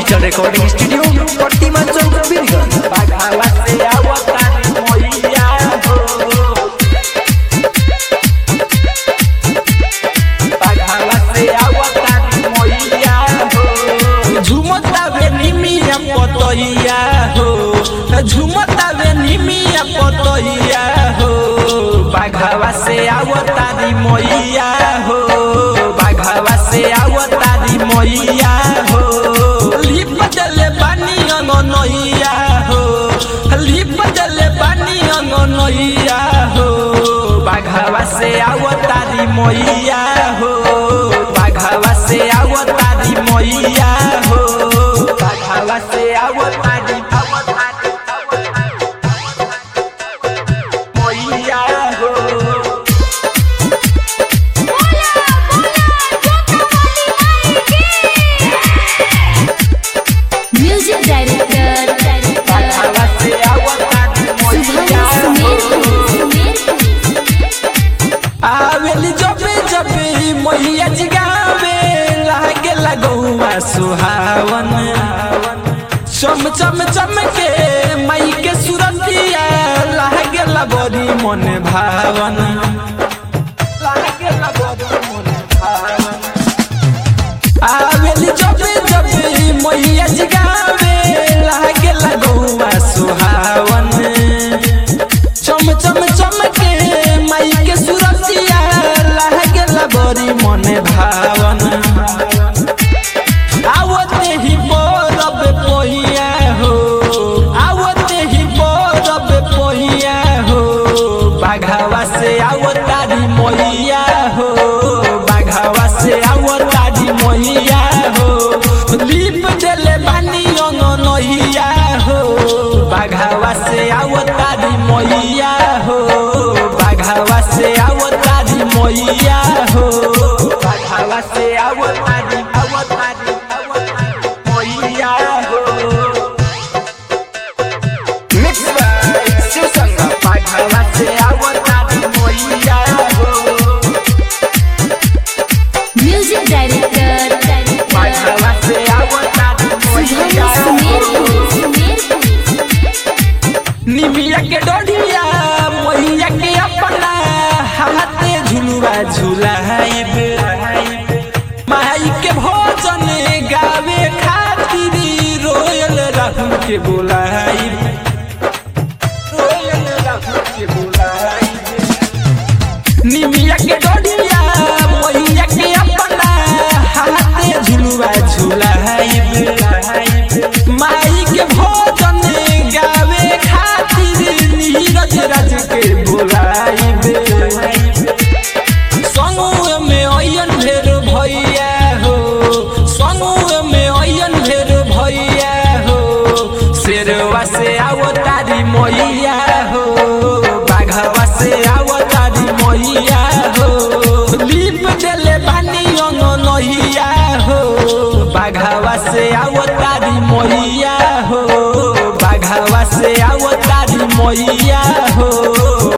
Digital recording studio Pratima चौक बीरगंज। बाघावा से आवता मैया हो, बाघावा से आवता मैया हो। झुमता वे निमिया पतैया हो, झुमता वे निमिया पतैया हो। बाघावा से आवता मैया हो, बाघावा से आवता मैया हो। लिप जले पानी अंगनैया हो, लिप जले पानी अंगनैया हो। बाघावा से आवता मैया हो, बाघावा से आवता मैया हो। बाघावा से आवता मैया हो। म्यूजिक डायरेक्टर बाघावा से आवता मैया हो। आवेली जबे जबे मैया जगावे लागे लगौआ सुहावन। चम चम चम के मई के सुरतिया लागे लगोरी मन भावन, लागे लगोरी मन भावन। आवेली जबे जबे मैया जगावे लागे लगौआ सुहावन। चम चम चम के मई के सुरतिया लागे लगोरी मन भावन। आवते ही बोरब पोहिया हो, आवते ही बोरब पोहिया हो। बाघावा से आवता मैया हो, बाघावा से आवता मैया हो। लिप जले बानी अंगनैया हो, बाघावा से आवता मैया हो, बाघावा से आवता मैया हो। बाघावा से आवता मैया हो। Mix by Shiv Sangam. बाघावा से आवता मैया हो, म्यूजिक डायरेक्टर बाघावा से आवता मैया हो। निमिया के डोडिया मैया के अपना हाथे झुलुआ झुलाइब। माई के भोजन गावे खातिर रोयल राहुल के बुलाइब, रोयल राहुल के बुलाइब। निमिया के डोडिया मैया के अपना हाथे झुलुआ झुलाइब। माई के भोजन गावे खातिर नीरज राज के बुलाइब। संग में अयन ढेर भैया हो, संग में अयन ढेर भैया हो। शेरवा से आवता मैया हो, बाघवा से आवता मैया हो। लिप जले बानी अंगनैया हो, बाघवा से आवता मैया हो, बाघवा से आवता मैया